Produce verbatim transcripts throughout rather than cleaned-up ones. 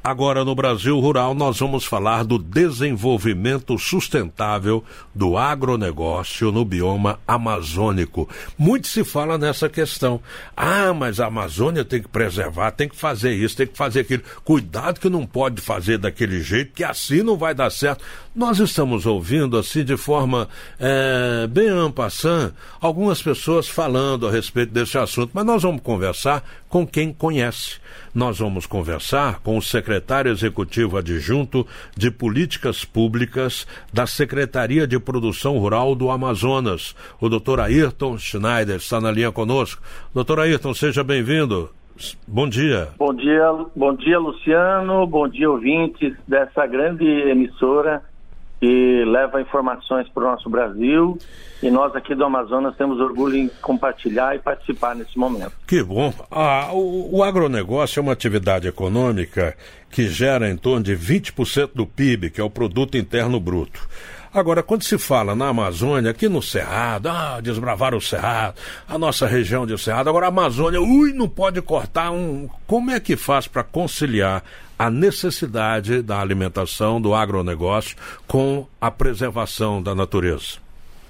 Agora, no Brasil Rural, nós vamos falar do desenvolvimento sustentável do agronegócio no bioma amazônico. Muito se fala nessa questão. Ah, mas a Amazônia tem que preservar, tem que fazer isso, tem que fazer aquilo. Cuidado que não pode fazer daquele jeito, que assim não vai dar certo. Nós estamos ouvindo, assim, de forma é, bem en passant, algumas pessoas falando a respeito desse assunto, mas nós vamos conversar com quem conhece. Nós vamos conversar com o secretário executivo adjunto de Políticas Públicas da Secretaria de Produção Rural do Amazonas, o doutor Ayrton Schneider, está na linha conosco. doutor Ayrton, seja bem-vindo. Bom dia. Bom dia, bom dia, Luciano, bom dia, ouvintes dessa grande emissora que leva informações para o nosso Brasil, e nós aqui do Amazonas temos orgulho em compartilhar e participar nesse momento. Que bom. Ah, o, o agronegócio é uma atividade econômica que gera em torno de vinte por cento do P I B, que é o Produto Interno Bruto. Agora, quando se fala na Amazônia, aqui no Cerrado, ah, desbravar o Cerrado, a nossa região de Cerrado, agora a Amazônia, ui, não pode cortar um... Como é que faz para conciliar a necessidade da alimentação, do agronegócio, com a preservação da natureza?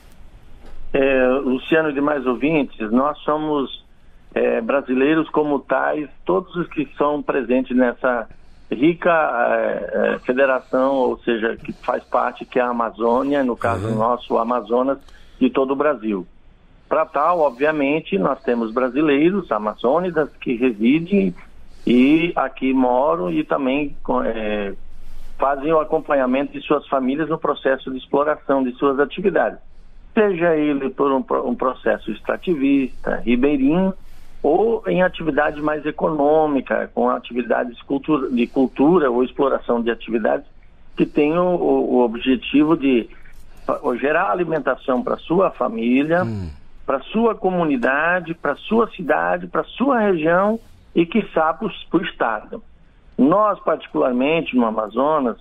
É, Luciano e demais ouvintes, nós somos é, brasileiros como tais, todos os que são presentes nessa rica é, é, federação, ou seja, que faz parte, que é a Amazônia, no caso uhum. nosso, o Amazonas, de todo o Brasil. Para tal, obviamente, nós temos brasileiros, amazônidas, que residem e aqui moram e também é, fazem o acompanhamento de suas famílias no processo de exploração de suas atividades. Seja ele por um, um processo extrativista, ribeirinho, ou em atividade mais econômica, com atividades cultura, de cultura ou exploração de atividades que têm o, o objetivo de gerar alimentação para sua família, hum. para sua comunidade, para sua cidade, para sua região e, quiçá, para o Estado. Nós, particularmente, no Amazonas,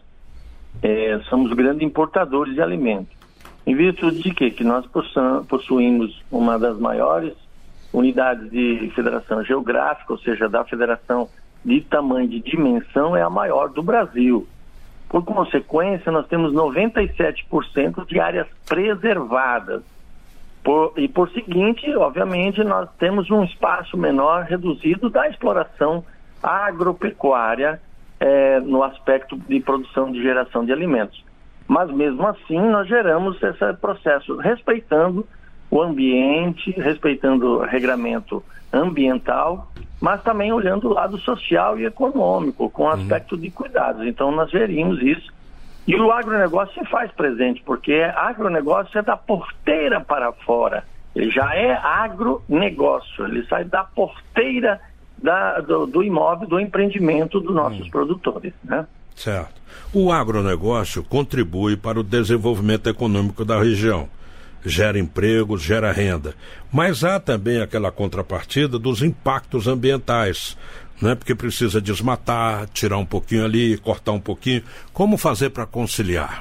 é, somos grandes importadores de alimentos. Em virtude de quê? Que nós possuímos uma das maiores unidades de federação geográfica, ou seja, da federação de tamanho, de dimensão, é a maior do Brasil. Por consequência, nós temos noventa e sete por cento de áreas preservadas. Por, e por seguinte, obviamente, nós temos um espaço menor reduzido da exploração agropecuária é, no aspecto de produção de geração de alimentos. Mas mesmo assim nós geramos esse processo respeitando o ambiente, respeitando o regramento ambiental, mas também olhando o lado social e econômico, com o aspecto uhum. de cuidados. Então nós gerimos isso. E o agronegócio se faz presente, porque agronegócio é da porteira para fora. Ele já é agronegócio, ele sai da porteira da, do, do imóvel, do empreendimento dos nossos uhum. produtores, né? Certo. O agronegócio contribui para o desenvolvimento econômico da região. Gera empregos, gera renda. Mas há também aquela contrapartida dos impactos ambientais, né? Porque precisa desmatar, tirar um pouquinho ali, cortar um pouquinho. Como fazer para conciliar?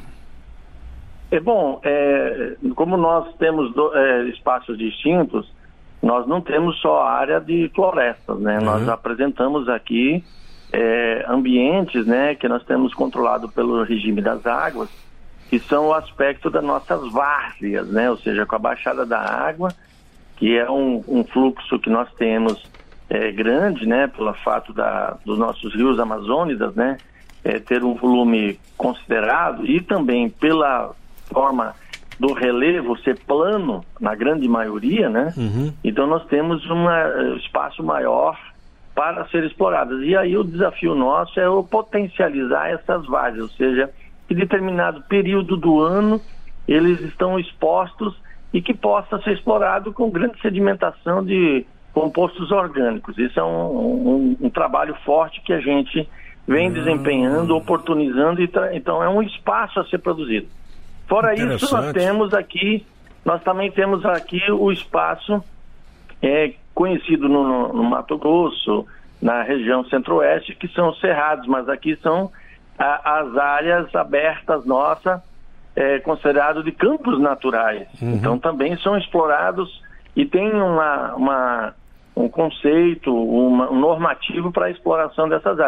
É bom, é, como nós temos do, é, espaços distintos, nós não temos só a área de florestas, né? Uhum. Nós apresentamos aqui É, ambientes, né, que nós temos controlado pelo regime das águas, que são o aspecto das nossas várzeas, né, ou seja, com a baixada da água, que é um, um fluxo que nós temos é, grande, né, pelo fato da, dos nossos rios amazônidas, né, é, ter um volume considerado, e também pela forma do relevo ser plano, na grande maioria, né, uhum. então nós temos um espaço maior para ser exploradas. E aí o desafio nosso é o potencializar essas várzeas, ou seja, que em determinado período do ano eles estão expostos e que possa ser explorado com grande sedimentação de compostos orgânicos. Isso é um, um, um trabalho forte que a gente vem desempenhando, oportunizando, e tra- então é um espaço a ser produzido. Fora isso, nós temos aqui, nós também temos aqui o espaço é, conhecido no, no Mato Grosso, na região centro-oeste, que são os cerrados, mas aqui são a, as áreas abertas nossas, é, consideradas de campos naturais. Uhum. Então também são explorados e tem uma, uma, um conceito, uma, um normativo para a exploração dessas áreas.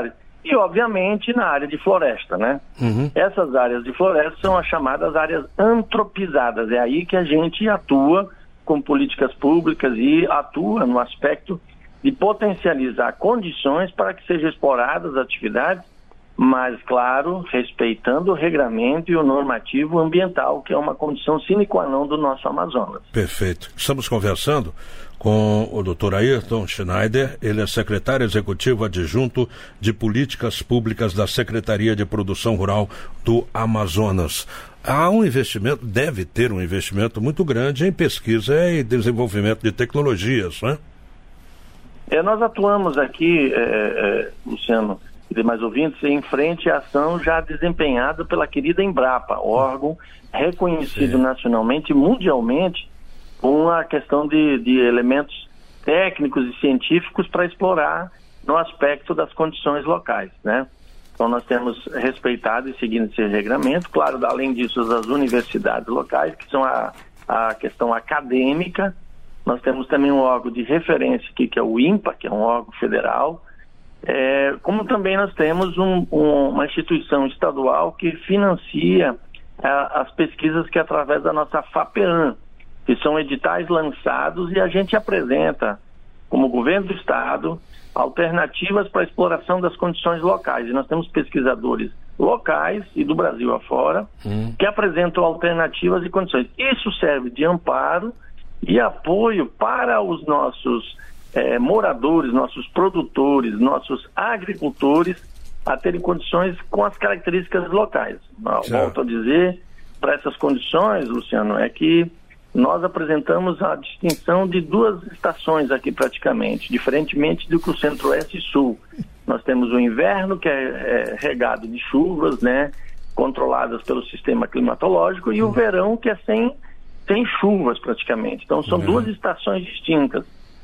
e, obviamente, na área de floresta, né? Uhum. Essas áreas de floresta são as chamadas áreas antropizadas. É aí que a gente atua com políticas públicas e atua no aspecto de potencializar condições para que sejam exploradas atividades, mas, claro, respeitando o regramento e o normativo ambiental, que é uma condição sine qua non do nosso Amazonas. Perfeito. Estamos conversando com o doutor Ayrton Schneider, ele é secretário executivo adjunto de Políticas Públicas da Secretaria de Produção Rural do Amazonas. Há um investimento, deve ter um investimento muito grande em pesquisa e desenvolvimento de tecnologias, né? É, nós atuamos aqui, é, é, Luciano, e demais ouvintes, em frente à ação já desempenhada pela querida Embrapa, órgão reconhecido Sim. nacionalmente e mundialmente com a questão de, de elementos técnicos e científicos para explorar no aspecto das condições locais, né? Então nós temos respeitado e seguindo esse regramento, claro, além disso, as universidades locais, que são a, a questão acadêmica. Nós temos também um órgão de referência aqui, que é o INPA, que é um órgão federal, é, como também nós temos um, um, uma instituição estadual que financia a, as pesquisas que é através da nossa FAPEAN, que são editais lançados e a gente apresenta, como governo do estado, alternativas para a exploração das condições locais. E nós temos pesquisadores locais e do Brasil afora hum. que apresentam alternativas e condições. Isso serve de amparo e apoio para os nossos eh, moradores, nossos produtores, nossos agricultores a terem condições com as características locais. Volto a dizer, para essas condições, Luciano, é que nós apresentamos a distinção de duas estações aqui praticamente, diferentemente do que o Centro-Oeste e Sul. Nós temos o inverno, que é, é regado de chuvas, né, controladas pelo sistema climatológico, e o verão, que é sem, sem chuvas praticamente. Então são uhum. duas estações distintas.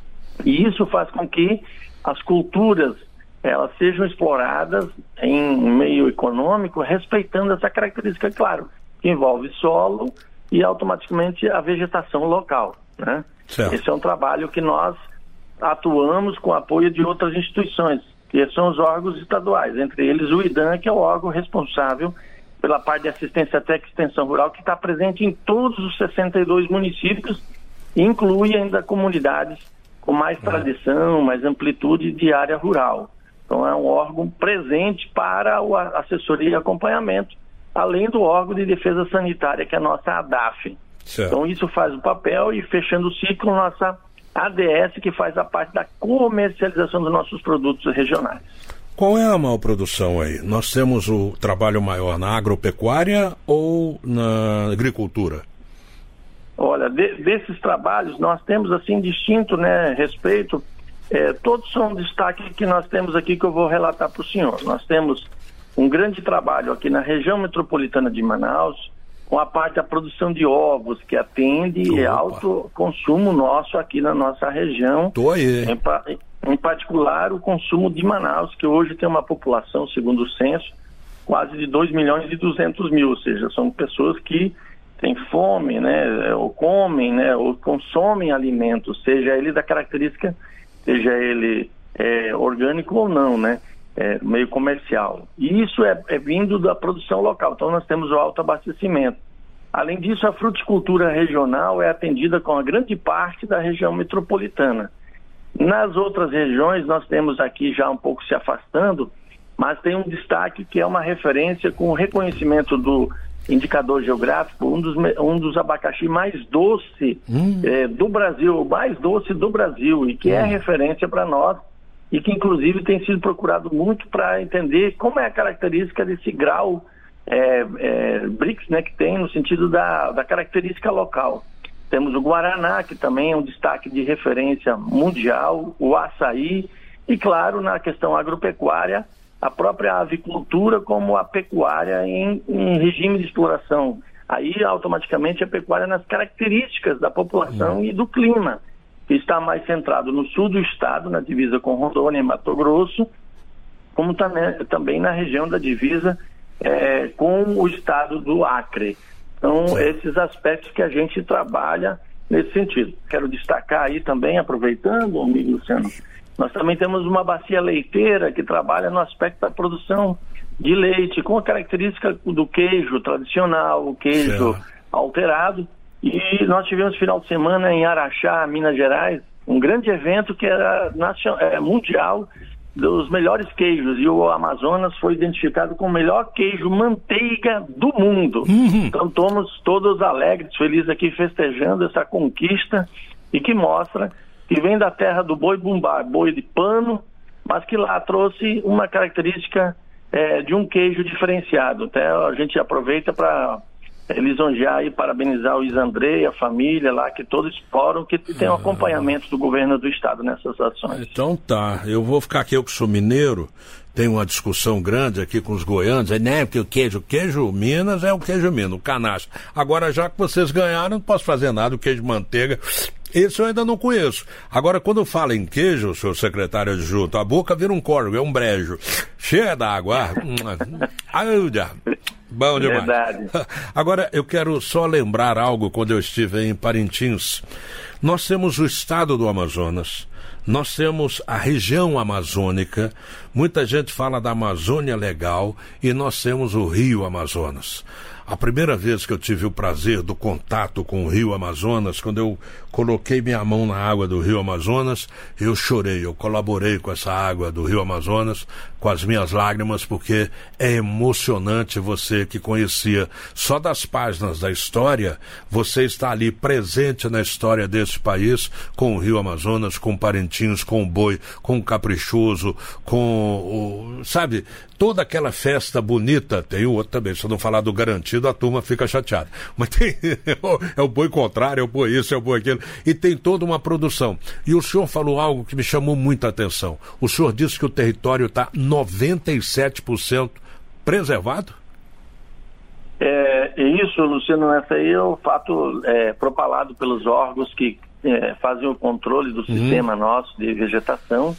E isso faz com que as culturas elas sejam exploradas em meio econômico, respeitando essa característica, claro, que envolve solo e automaticamente a vegetação local, né? Esse é um trabalho que nós atuamos com apoio de outras instituições, que são os órgãos estaduais, entre eles o IDAM, que é o órgão responsável pela parte de assistência técnica e extensão rural, que está presente em todos os sessenta e dois municípios, e inclui ainda comunidades com mais tradição, mais amplitude de área rural. Então é um órgão presente para a assessoria e acompanhamento, além do órgão de defesa sanitária, que é a nossa ADAF. Certo. Então isso faz o papel, e fechando o ciclo, nossa A D S, que faz a parte da comercialização dos nossos produtos regionais. Qual é a maior produção aí? Nós temos o trabalho maior na agropecuária ou na agricultura? Olha, de, desses trabalhos nós temos assim distinto, né, respeito, é, todos são destaque que nós temos aqui, que eu vou relatar para o senhor. Nós temos um grande trabalho aqui na região metropolitana de Manaus, com a parte da produção de ovos, que atende Opa. alto consumo nosso aqui na nossa região. Tô aí. Em, em particular, o consumo de Manaus, que hoje tem uma população, segundo o censo, quase de dois milhões e duzentos mil, ou seja, são pessoas que têm fome, né, ou comem, né, ou consomem alimentos, seja ele da característica, seja ele é, orgânico ou não, né? É, meio comercial. E isso é, é vindo da produção local. Então nós temos o autoabastecimento. Além disso, a fruticultura regional é atendida com a grande parte da região metropolitana. Nas outras regiões nós temos aqui já um pouco se afastando, mas tem um destaque que é uma referência com o reconhecimento do indicador geográfico, um dos, um dos abacaxi mais doce hum. é, do Brasil, o mais doce do Brasil, e que hum. é referência para nós, e que inclusive tem sido procurado muito para entender como é a característica desse grau é, é, B R I C S, né, que tem no sentido da, da característica local. Temos o Guaraná, que também é um destaque de referência mundial, o açaí, e claro, na questão agropecuária, a própria avicultura como a pecuária em, em regime de exploração. Aí automaticamente a pecuária nas características da população uhum. e do clima, que está mais centrado no sul do estado, na divisa com Rondônia e Mato Grosso, como também, também na região da divisa é, com o estado do Acre. Então, Sim. esses aspectos que a gente trabalha nesse sentido. Quero destacar aí também, aproveitando, amigo Luciano, Nós também temos uma bacia leiteira que trabalha no aspecto da produção de leite, com a característica do queijo tradicional, o queijo certo. alterado. E nós tivemos final de semana em Araxá, Minas Gerais, um grande evento que era nacional, é, mundial, dos melhores queijos, e o Amazonas foi identificado como o melhor queijo manteiga do mundo. Uhum. Então estamos todos alegres, felizes aqui festejando essa conquista, e que mostra que vem da terra do boi bumbá, boi de pano, mas que lá trouxe uma característica é, de um queijo diferenciado. Até a gente aproveita para é, lisonjear e parabenizar o Isandré e a família lá, que todos foram, que tem o acompanhamento do governo do estado nessas ações. Então tá, eu vou ficar aqui, eu que sou mineiro, tem uma discussão grande aqui com os goianos, é, né, porque o queijo, o queijo Minas é o queijo Minas, o canache. Agora, já que vocês ganharam, não posso fazer nada, o queijo manteiga, esse eu ainda não conheço. Agora, quando fala em queijo, senhor secretário adjunto, a boca vira um córrego, é um brejo, cheia d'água. Bom demais. Verdade. Agora, eu quero só lembrar algo quando eu estive em Parintins. Nós temos o estado do Amazonas, nós temos a região amazônica, muita gente fala da Amazônia Legal, e nós temos o Rio Amazonas. A primeira vez que eu tive o prazer do contato com o Rio Amazonas, quando eu coloquei minha mão na água do Rio Amazonas, eu chorei, eu colaborei com essa água do Rio Amazonas, com as minhas lágrimas, porque é emocionante você que conhecia só das páginas da história, você está ali presente na história desse país, com o Rio Amazonas, com Parintins, com o Boi, com o Caprichoso, com o, sabe, toda aquela festa bonita. Tem o outro também, se eu não falar do Garantido, a turma fica chateada. Mas tem, é o boi contrário, é o boi isso, é o boi aquilo, e tem toda uma produção. E o senhor falou algo que me chamou muita atenção. O senhor disse que o território está noventa e sete por cento preservado? É, isso, Luciano, esse aí é o fato é, propalado pelos órgãos que é, fazem o controle do uhum. sistema nosso de vegetação,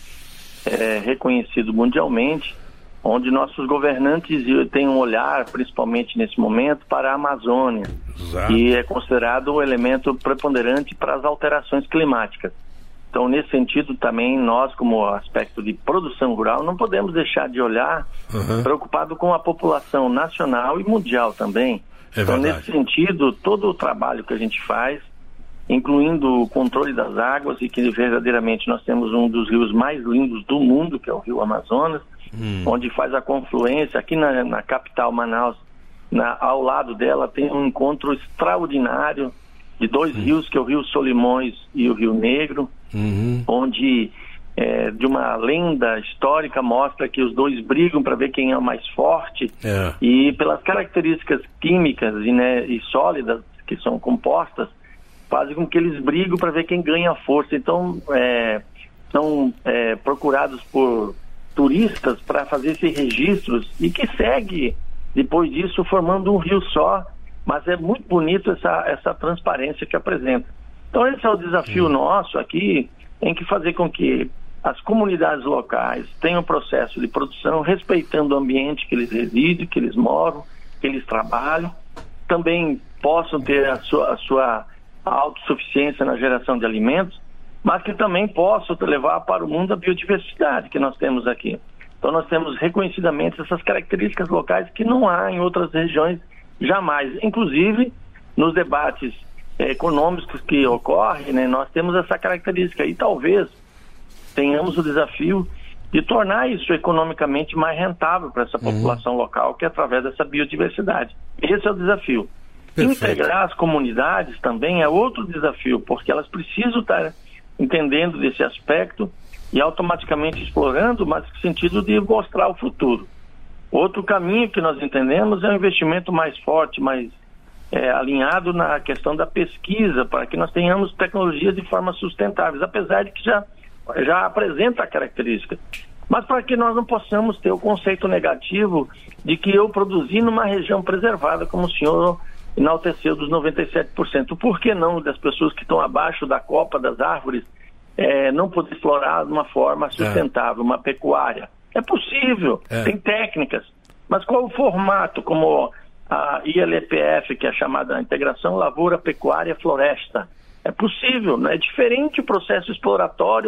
é, reconhecido mundialmente, onde nossos governantes têm um olhar, principalmente nesse momento, para a Amazônia, Exato. que é considerado um elemento preponderante para as alterações climáticas. Então, nesse sentido, também nós, como aspecto de produção rural, não podemos deixar de olhar uhum. preocupado com a população nacional e mundial também. É então, verdade. Nesse sentido, todo o trabalho que a gente faz, incluindo o controle das águas, e que verdadeiramente nós temos um dos rios mais lindos do mundo, que é o Rio Amazonas, Hum. onde faz a confluência, aqui na, na capital Manaus, na, ao lado dela tem um encontro extraordinário de dois hum. rios, que é o Rio Solimões e o Rio Negro, uhum. onde é, de uma lenda histórica mostra que os dois brigam para ver quem é o mais forte, é. e pelas características químicas e, né, e sólidas que são compostas, fazem com que eles brigam para ver quem ganha força. Então é, são é, procurados por turistas para fazer esses registros, e que segue depois disso formando um rio só, mas é muito bonito essa, essa transparência que apresenta. Então esse é o desafio Sim. nosso aqui, em que fazer com que as comunidades locais tenham um processo de produção respeitando o ambiente que eles residem, que eles moram, que eles trabalham, também possam ter a sua, a sua autossuficiência na geração de alimentos, mas que também possam levar para o mundo a biodiversidade que nós temos aqui. Então nós temos reconhecidamente essas características locais que não há em outras regiões jamais. Inclusive, nos debates eh, econômicos que ocorrem, né, nós temos essa característica, e talvez tenhamos o desafio de tornar isso economicamente mais rentável para essa uhum. população local, que é através dessa biodiversidade. Esse é o desafio. Perfeito. Integrar as comunidades também é outro desafio, porque elas precisam estar entendendo desse aspecto e automaticamente explorando, mas no sentido de mostrar o futuro. Outro caminho que nós entendemos é um investimento mais forte, mais é, alinhado na questão da pesquisa, para que nós tenhamos tecnologias de forma sustentáveis, apesar de que já, já apresenta a característica. Mas para que nós não possamos ter o conceito negativo de que eu produzi numa região preservada, como o senhor enalteceu, dos noventa e sete por cento. Por que não das pessoas que estão abaixo da copa das árvores é, não poder explorar de uma forma sustentável, é. uma pecuária? É possível, é. tem técnicas, mas qual o formato, como a I L P F, que é a chamada Integração Lavoura, Pecuária, Floresta? É possível, não é diferente o processo exploratório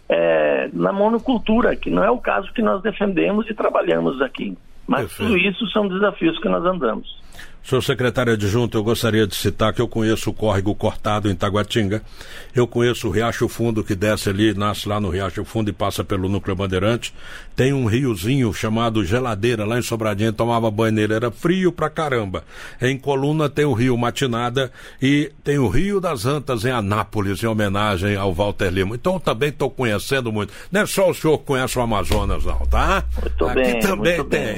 é, na monocultura, que não é o caso que nós defendemos e trabalhamos aqui. Mas Perfeito. Tudo isso são desafios que nós andamos. Senhor secretário adjunto, eu gostaria de citar que eu conheço o córrego cortado em Taguatinga, eu conheço o Riacho Fundo que desce ali, nasce lá no Riacho Fundo e passa pelo Núcleo Bandeirante, tem um riozinho chamado Geladeira lá em Sobradinho, tomava banho nele, era frio pra caramba. Em Coluna tem o rio Matinada e tem o Rio das Antas em Anápolis, em homenagem ao Walter Lima. Então eu também estou conhecendo muito, não é só o senhor que conhece o Amazonas não, tá? Muito Aqui bem, também muito tem. Bem.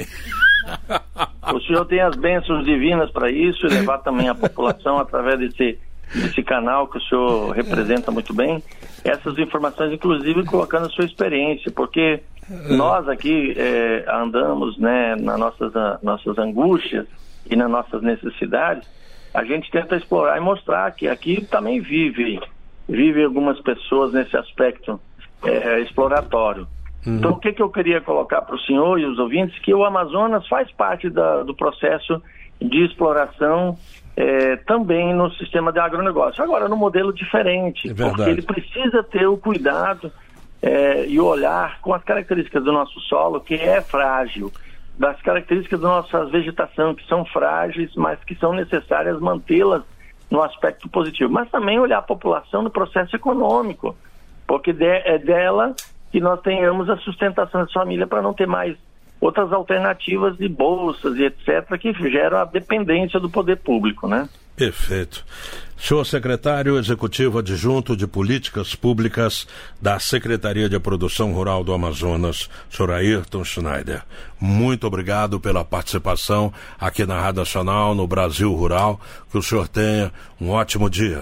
O senhor tem as bênçãos divinas para isso e levar também a população através desse, desse canal que o senhor representa muito bem, essas informações, inclusive colocando a sua experiência, porque nós aqui é, andamos, né, nas nossas, nossas angústias e nas nossas necessidades, a gente tenta explorar e mostrar que aqui também vive, vive algumas pessoas nesse aspecto é, exploratório. Então, o que, que eu queria colocar para o senhor e os ouvintes, que o Amazonas faz parte da, do processo de exploração é, também no sistema de agronegócio. Agora, no modelo diferente, é porque ele precisa ter o cuidado é, e o olhar com as características do nosso solo, que é frágil, das características da nossa vegetação, que são frágeis, mas que são necessárias mantê-las no aspecto positivo. Mas também olhar a população no processo econômico, porque de, é dela que nós tenhamos a sustentação da família para não ter mais outras alternativas de bolsas e etcétera que geram a dependência do poder público, né? Perfeito. Senhor secretário executivo adjunto de Políticas Públicas da Secretaria de Produção Rural do Amazonas, senhor Ayrton Schneider, muito obrigado pela participação aqui na Rádio Nacional, no Brasil Rural. Que o senhor tenha um ótimo dia.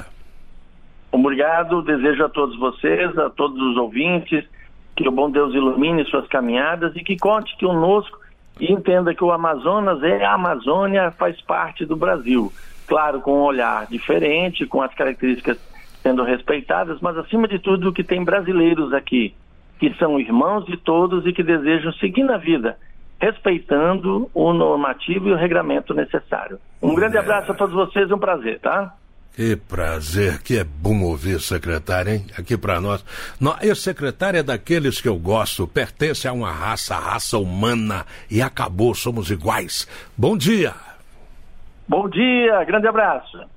Obrigado, desejo a todos vocês, a todos os ouvintes, que o bom Deus ilumine suas caminhadas e que conte conosco e entenda que o Amazonas é a Amazônia, faz parte do Brasil. Claro, com um olhar diferente, com as características sendo respeitadas, mas acima de tudo que tem brasileiros aqui, que são irmãos de todos e que desejam seguir na vida, respeitando o normativo e o regramento necessário. Um grande abraço a todos vocês, um prazer, tá? Que prazer, que é bom ouvir, secretário, hein? Aqui para nós. nós. Esse secretário é daqueles que eu gosto, pertence a uma raça, a raça humana, e acabou, somos iguais. Bom dia! Bom dia, grande abraço!